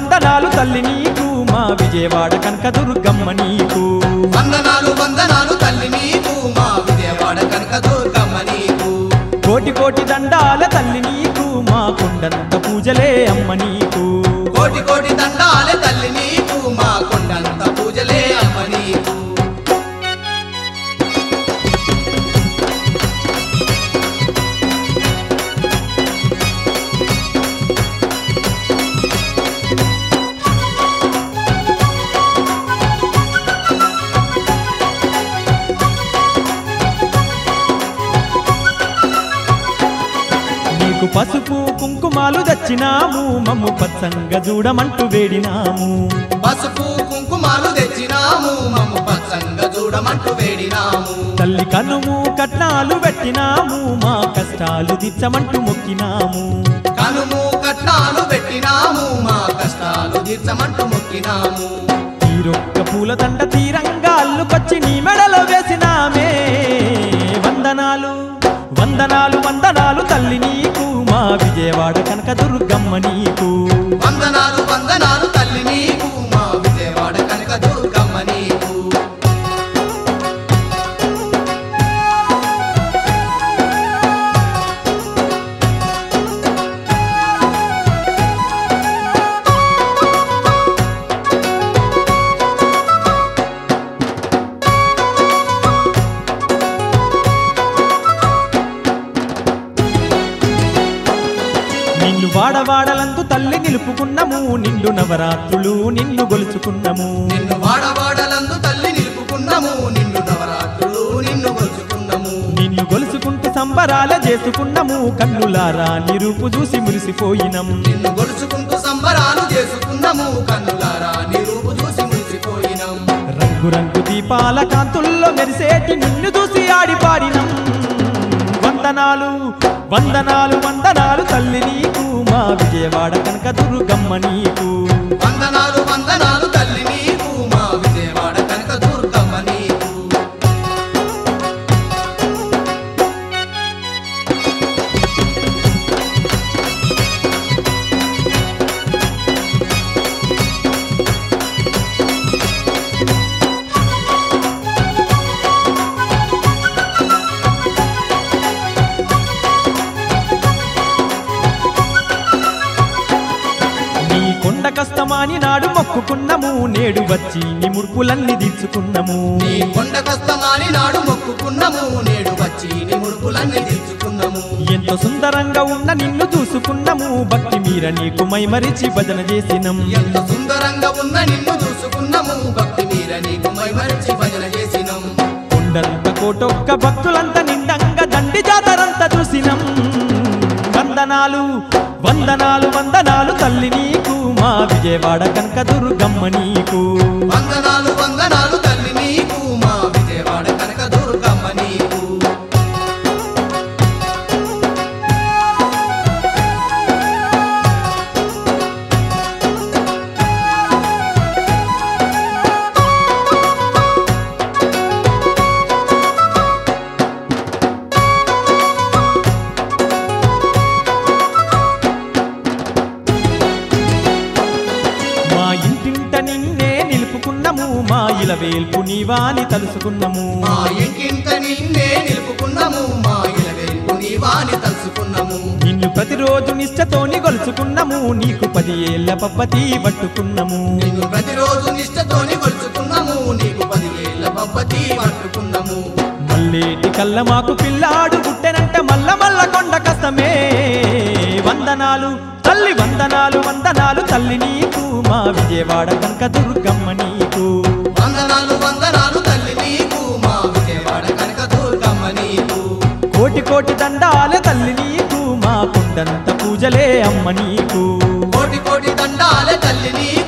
వందనాలు తల్లి నీకు మా విజయవాడ కనకదుర్గమ్మ నీకు వందనాలు వందనాలు తల్లి నీకు మా విజయవాడ కనకదుర్గమ్మ నీకు కోటి కోటి దండాల తల్లి నీకు మా కొండంత పూజలే అమ్మ నీకు కోటి కోటి దండాలే తల్లి నీకు మా కొండంత పూజలే అమ్మ నీకు పసుపు కుంకుమాలు తెచ్చినాము మమ్ము పచ్చంగా చూడమంటూ వేడినాము పసుపు కుంకుమాలు తెచ్చినాము మమ్ము పచ్చంగా చూడమంటూ వేడినాము తల్లి కనుము కట్నాలు పెట్టినాము మా కష్టాలు తీర్చమంటూ మొక్కినాము కనుము కట్నాలు పెట్టినాము మా కష్టాలు తీర్చమంటూ మొక్కినాము తీరొక్క పూలదండ తీరంగా అల్లుకొచ్చి నీ మెడలో వేసినామే వందనాలు వందనాలు వందనాలు తల్లి నీకు మా విజయవాడ కనకదుర్గమ్మ నీకు వందనాలు వందనాలు తల్లి నీకు మా విజయవాడ కనకదుర్గమ్మ నీకు నిన్ను వాడవాడలందు తల్లి నిలుపుకున్నాము నిండు నవరాత్రులు నిన్ను గొలుచుకున్నాము నిన్ను వాడవాడలందు తల్లి నిలుపుకున్నాము నిన్ను నవరాత్రులు నిన్ను గొలుచుకున్నాము నిన్ను గొలుచుకుంటూ సంబరాల చేసుకున్నాము కన్నులారా నిరూపు చూసి మురిసిపోయినం నిన్ను గొలుచుకుంటూ సంబరాలు చేసుకున్నాము కన్నులారా నిరూపు చూసి మురిసిపోయినం రంగు దీపాల కాంతుల్లో మెరిసేటి నిన్ను చూసి ఆడిపాడినం వందనాలు వందనాలు వందనాలు తల్లి నీకు మా విజయవాడ కనకదుర్గమ్మ నీకు వందనాలు వందనాలు తల్లి నీకు మా విజయవాడ కనకదుర్గమ్మ నీకు కొండ కష్టమాని నాడు మొక్కుకున్నాము నేడు వచ్చి నీ ముడుపులన్నీ తీర్చుకున్నాము నీ కొండ కష్టమాని నాడు మొక్కుకున్నాము నేడు వచ్చి నీ ముడుపులన్నీ తీర్చుకున్నాము ఎంతో సుందరంగా ఉన్న నిన్ను చూసుకున్నాము భక్తి మీర నీకు మైమరిచి భజన చేసినం ఎంత సుందరంగా ఉన్న నిన్ను చూసుకున్నాము భక్తి మీర నీకు మైమరిచి భజన చేసినం కొండంత కోటొక్క భక్తులంతా నిండంగా దండి జాతరంతా చూసినం వందనాలు వందనాలు వందనాలు తల్లి నీకు మా విజయవాడ కనకదుర్గమ్మ నీకు వందనాలు వందనాలు తల్లి నీకు మా విజయవాడ కనకదుర్గమ్మ నీకు మా ఇల వేల్పు నీవాని తలుసుకున్నాము మా ఇంటింట నిన్నే నిలుపుకున్నాము మా ఇల వేల్పు నీవాని తలుసుకున్నాము నిన్ను ప్రతిరోజు నిష్టతోని గొలుచుకున్నాము నీకు 10 ఏళ్ల పబ్బతి పట్టుకున్నాము నిన్ను ప్రతిరోజు నిష్టతోని గొలుచుకున్నాము నీకు 10 ఏళ్ల పబ్బతి పట్టుకున్నాము మల్లేటి కళ్ళ మాకు పిల్లాడు పుట్టెనంటే మల్ల మల్ల కొండ కష్టమే వందనాలు తల్లి వందనాలు వందనాలు తల్లి నీకు మా విజయవాడ కనకదుర్గమ్మ నీకు వందనాలు వందనాలు తల్లి నీకు మా విజయవాడ కనకదుర్గమ్మ నీకు కోటి కోటి దండాల తల్లి నీకు మా కొండంత పూజలే అమ్మ నీకు కోటి కోటి దండాలే తల్లి నీకు